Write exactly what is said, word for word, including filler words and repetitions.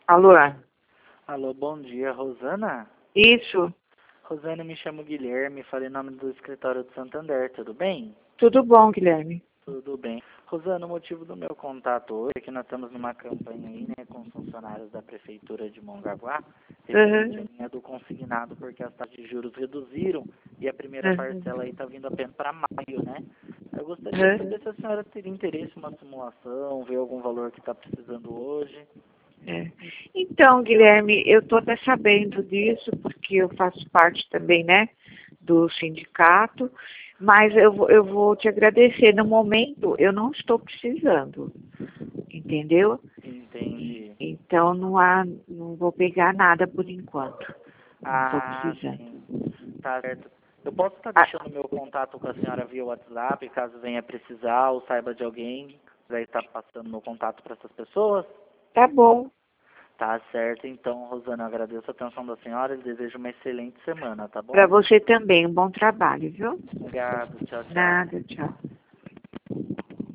Alô? Alô, bom dia, Rosana? Isso. Rosana, me chamo Guilherme, falei em nome do escritório de Santander, tudo bem? Tudo bom, Guilherme? Tudo bem. Rosana, o motivo do meu contato hoje é que nós estamos numa campanha aí, né, com os funcionários da Prefeitura de Mongaguá, referente à Uhum. linha do consignado, porque as taxas de juros reduziram e a primeira Uhum. parcela aí está vindo apenas para maio, né? Eu gostaria de Uhum. saber se a senhora teria interesse em uma simulação, ver algum valor que está precisando hoje. É. Então, Guilherme, eu estou até sabendo disso, porque eu faço parte também, né, do sindicato, mas eu, vou- eu vou te agradecer. No momento, eu não estou precisando, entendeu? Entendi. Então, não há, não vou pegar nada por enquanto. Não estou Ah, precisando. sim. Tá certo. Eu posso estar Ah, deixando meu contato com a senhora via WhatsApp, caso venha precisar ou saiba de alguém que vai estar passando meu contato para essas pessoas? tá bom. Tá certo, então, Rosana, eu agradeço a atenção da senhora e desejo uma excelente semana, tá Para bom? você também, um bom trabalho, viu? Obrigado, tchau, tchau. Nada, tchau.